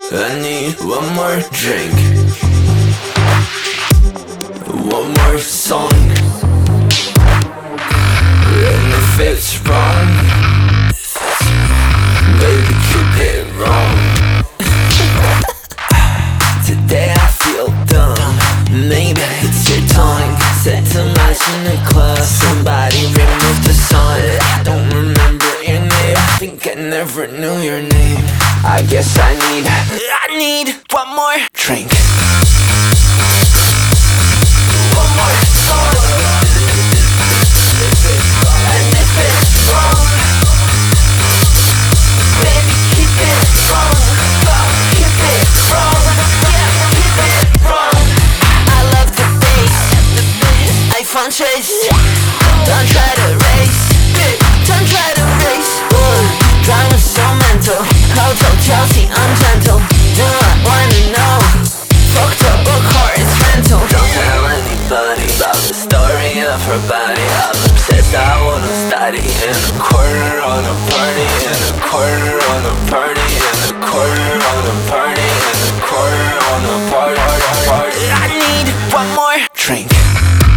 I need one more drink, one more song. And if it's wrong, baby, keep it wrong. Today I feel dumb, maybe it's your tongue. Said too much in the club, somebody remove the sun. I don't remember your name, I think I never knew your name. I guess I need one more drink, one more song. And if it's wrong, baby, keep it wrong. Keep it wrong, yeah, keep it wrong. I love the bass, iPhone chase. Don't try to race, don't try to race. Drama's so mental, Hotel Chelsea, I'm gentle. Do I wanna know? Fucked up a car, it's rental. Don't tell anybody about the story of her body. I'm obsessed, I wanna study. In a corner on a party, in a corner on a party, in a corner on a party, in a corner on a party. I need one more drink.